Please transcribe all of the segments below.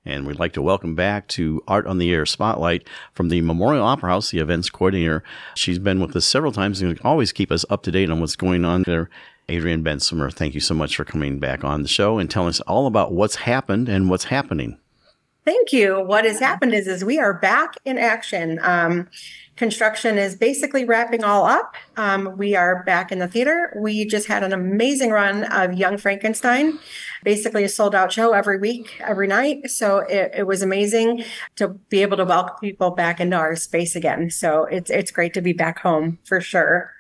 And we'd like to welcome back to Art on the Air Spotlight from the Memorial Opera House, the events coordinator. She's been with us several times and always keep us up to date on what's going on there. Adrienne Bensimer, thank you so much for coming back on the show and telling us all about what's happened and what's happening. Thank you. What has happened is we are back in action. Construction is basically wrapping all up. We are back in the theater. We just had an amazing run of Young Frankenstein, basically a sold out show every week, every night. So it was amazing to be able to welcome people back into our space again. So it's great to be back home for sure.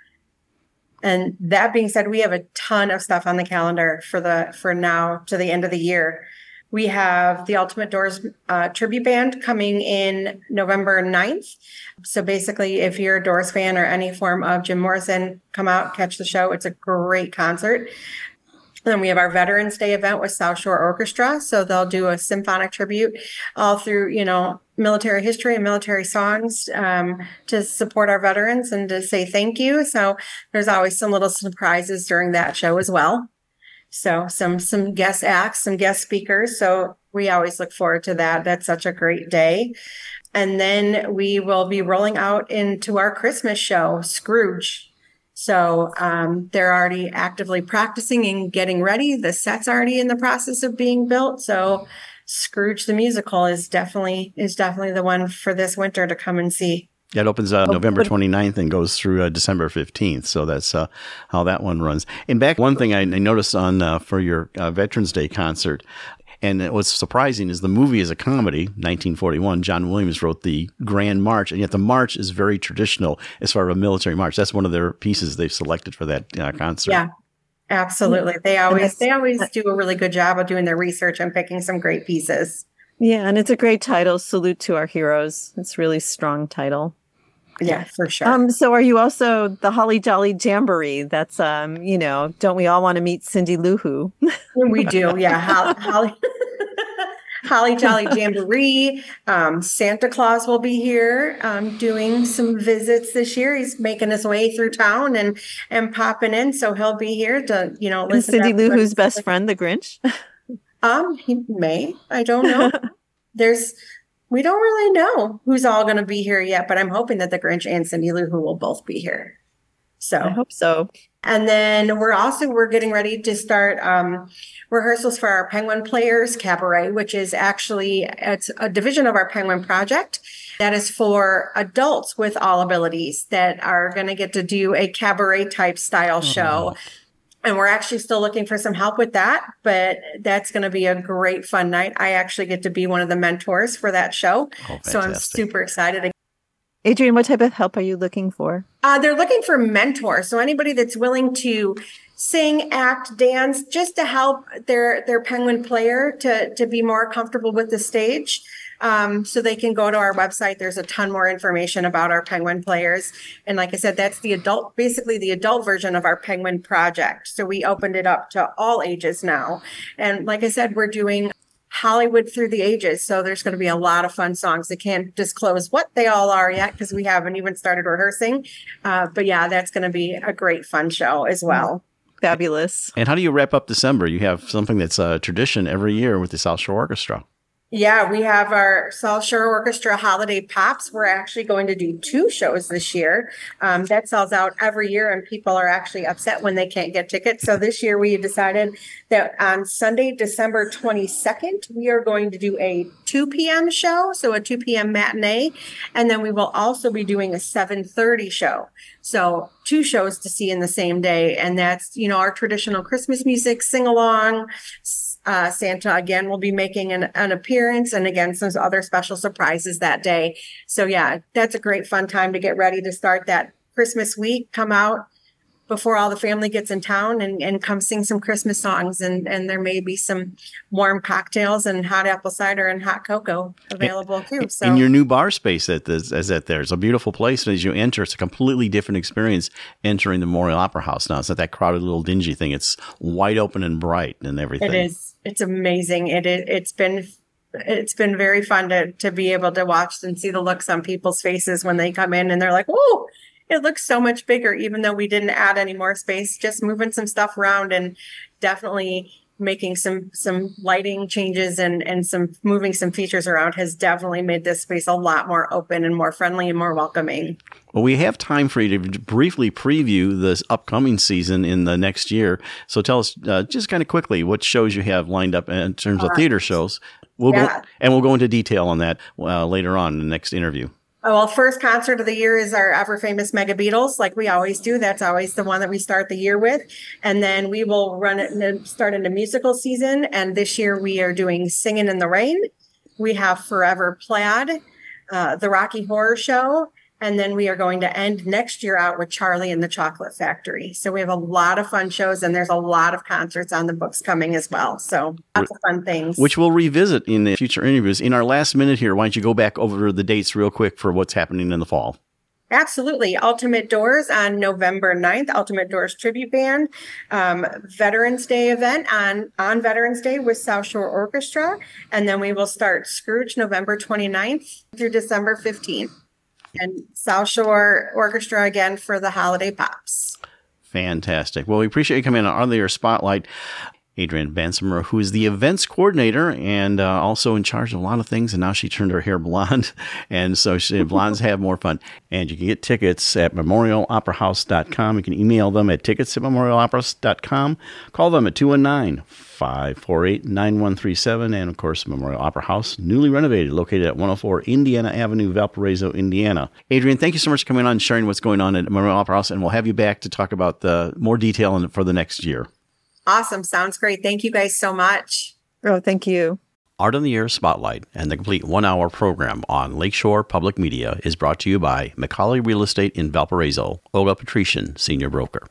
And that being said, we have a ton of stuff on the calendar for now to the end of the year. We have the Ultimate Doors tribute band coming in November 9th. So basically, if you're a Doors fan or any form of Jim Morrison, come out, catch the show. It's a great concert. And then we have our Veterans Day event with South Shore Orchestra. So they'll do a symphonic tribute all through, military history and military songs to support our veterans and to say thank you. So there's always some little surprises during that show as well. So some guest acts, some guest speakers. So we always look forward to that. That's such a great day. And then we will be rolling out into our Christmas show, Scrooge. So they're already actively practicing and getting ready. The set's already in the process of being built. So Scrooge the musical is definitely the one for this winter to come and see. Yeah, it opens November 29th and goes through December 15th. So that's how that one runs. And back, one thing I noticed on for your Veterans Day concert, and what's surprising is the movie is a comedy, 1941. John Williams wrote the Grand March, and yet the march is very traditional as far as a military march. That's one of their pieces they've selected for that concert. Yeah, absolutely. They always do a really good job of doing their research and picking some great pieces. Yeah, and it's a great title, Salute to Our Heroes. It's a really strong title. Yeah, for sure. So are you also the Holly Jolly Jamboree? That's, don't we all want to meet Cindy Lou Who? We do, yeah. Holly Jolly Jamboree. Santa Claus will be here doing some visits this year. He's making his way through town and popping in. So he'll be here to, listen. And Cindy Lou Who's best friend, the Grinch? He may. I don't know. We don't really know who's all going to be here yet, but I'm hoping that the Grinch and Cindy Lou Who will both be here. So I hope so. And then we're getting ready to start rehearsals for our Penguin Players Cabaret, which is it's a division of our Penguin Project that is for adults with all abilities that are going to get to do a cabaret type style show. And we're actually still looking for some help with that, but that's going to be a great fun night. I actually get to be one of the mentors for that show. So I'm super excited. Adrienne, what type of help are you looking for? They're looking for mentors. So anybody that's willing to sing, act, dance, just to help their Penguin player to be more comfortable with the stage. So they can go to our website. There's a ton more information about our Penguin Players. And like I said, that's basically the adult version of our Penguin Project. So we opened it up to all ages now. And like I said, we're doing Hollywood through the ages. So there's going to be a lot of fun songs. I can't disclose what they all are yet because we haven't even started rehearsing. But yeah, that's going to be a great fun show as well. Fabulous. And how do you wrap up December? You have something that's a tradition every year with the South Shore Orchestra. Yeah, we have our South Shore Orchestra Holiday Pops. We're actually going to do 2 shows this year. That sells out every year, and people are actually upset when they can't get tickets. So this year we decided that on Sunday, December 22nd, we are going to do a 2 p.m. show, so a 2 p.m. matinee. And then we will also be doing a 7:30 show. So 2 shows to see in the same day. And that's, our traditional Christmas music, sing-along. Santa, again, will be making an appearance, and again, some other special surprises that day. So yeah, that's a great fun time to get ready to start that Christmas week. Come out before all the family gets in town and come sing some Christmas songs. And there may be some warm cocktails and hot apple cider and hot cocoa available too. So in your new bar space there's a beautiful place. And as you enter, it's a completely different experience entering the Memorial Opera House now. It's not that crowded little dingy thing. It's wide open and bright and everything. It is. It's amazing. It's been very fun to be able to watch and see the looks on people's faces when they come in and they're like, "Whoa, it looks so much bigger," even though we didn't add any more space, just moving some stuff around. And definitely making some lighting changes and some moving some features around has definitely made this space a lot more open and more friendly and more welcoming. Well, we have time for you to briefly preview this upcoming season in the next year. So tell us just kind of quickly what shows you have lined up in terms of theater shows. We'll go into detail on that later on in the next interview. Oh, well, first concert of the year is our ever famous Mega Beatles, like we always do. That's always the one that we start the year with. And then we will run it and start into musical season. And this year we are doing Singin' in the Rain. We have Forever Plaid, the Rocky Horror Show. And then we are going to end next year out with Charlie and the Chocolate Factory. So we have a lot of fun shows, and there's a lot of concerts on the books coming as well. So lots of fun things. Which we'll revisit in the future interviews. In our last minute here, why don't you go back over the dates real quick for what's happening in the fall? Absolutely. Ultimate Doors on November 9th, Ultimate Doors Tribute Band, Veterans Day event on Veterans Day with South Shore Orchestra. And then we will start Scrooge November 29th through December 15th. And South Shore Orchestra again for the holiday pops. Fantastic. Well, we appreciate you coming on the Air Spotlight. Adrienne Bansimer, who is the events coordinator and also in charge of a lot of things. And now she turned her hair blonde. And so blondes have more fun. And you can get tickets at memorialoperahouse.com. You can email them at tickets@memorialoperahouse.com. Call them at 219-548-9137. And, of course, Memorial Opera House, newly renovated, located at 104 Indiana Avenue, Valparaiso, Indiana. Adrienne, thank you so much for coming on and sharing what's going on at Memorial Opera House. And we'll have you back to talk about the more detail for the next year. Awesome. Sounds great. Thank you guys so much. Oh, thank you. Art on the Air Spotlight and the complete one-hour program on Lakeshore Public Media is brought to you by McCauley Real Estate in Valparaiso, Olga Patrician, Senior Broker.